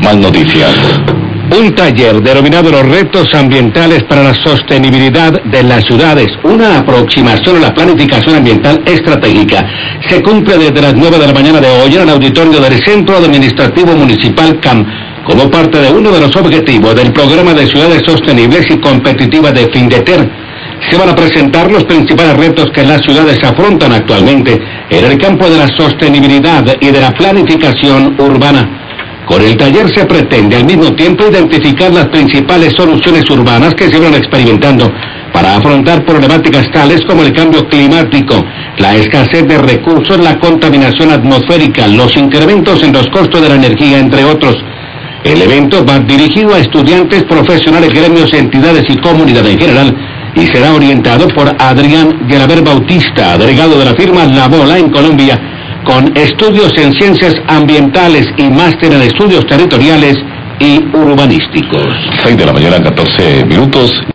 Más Noticias. Un taller denominado Los Retos Ambientales para la Sostenibilidad de las Ciudades, una aproximación a la planificación ambiental estratégica, se cumple desde las 9 de la mañana de hoy en el auditorio del Centro Administrativo Municipal CAM, como parte de uno de los objetivos del Programa de Ciudades Sostenibles y Competitivas de FINDETER. Se van a presentar los principales retos que las ciudades afrontan actualmente en el campo de la sostenibilidad y de la planificación urbana. Con el taller se pretende al mismo tiempo identificar las principales soluciones urbanas que se van experimentando para afrontar problemáticas tales como el cambio climático, la escasez de recursos, la contaminación atmosférica, los incrementos en los costos de la energía, entre otros. El evento va dirigido a estudiantes, profesionales, gremios, entidades y comunidad en general y será orientado por Adrián Gelaber Bautista, delegado de la firma La Bola en Colombia, con estudios en ciencias ambientales y máster en estudios territoriales y urbanísticos. 6 de la mañana, 14 minutos.